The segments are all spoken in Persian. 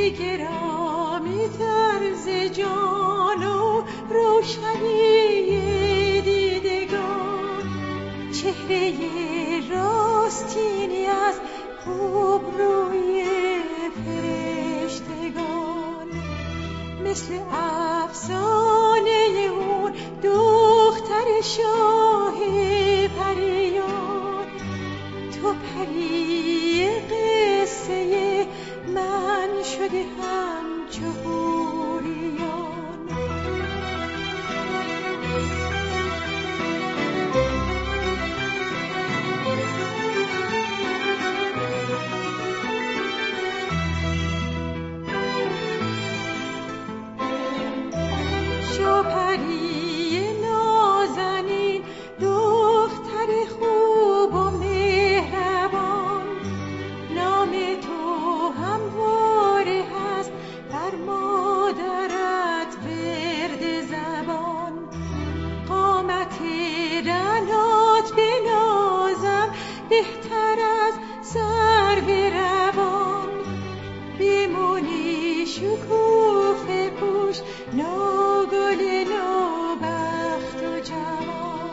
گرامی طرز جان و روشنی دیدگان، چهره راستینی از خوب روی فرشتگان، مثل افسانه اون دختر شاه پریان، تو پری قصه من شده همچو حوریان. شو پری نازنین دختر خوب و مهربان، نام تو همواره هست بر مادرت ورد زبان، قامت رنات بنازم بهتر از سرو روان، بمونی شکوفه پوش نوگل نوبخت و جوان.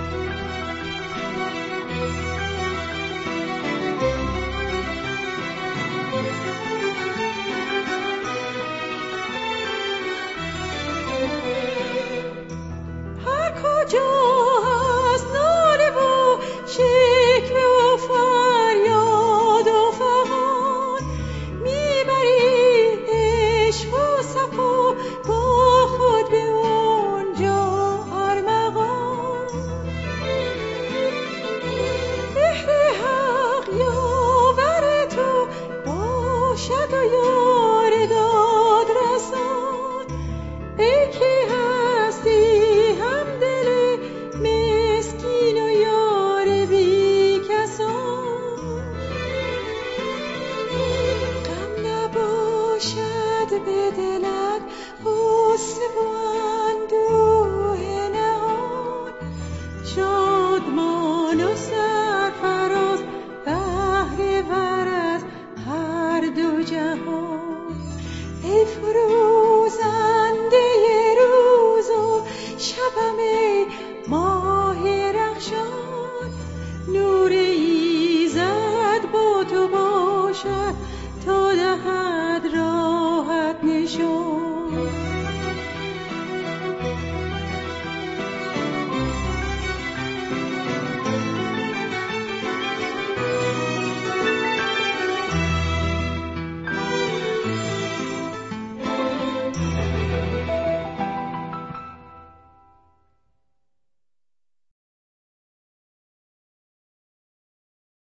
هر کجا هست ناله و شکوه و فریاد و فغان، میبری عشق و صفا با خود به اونجا ارمغان. مهر حق یاور تو باشد و یار داد رسان، ای که هستی همدل مسکین و یار بی کسان. غم نباشد به دلت غصه و اندوه،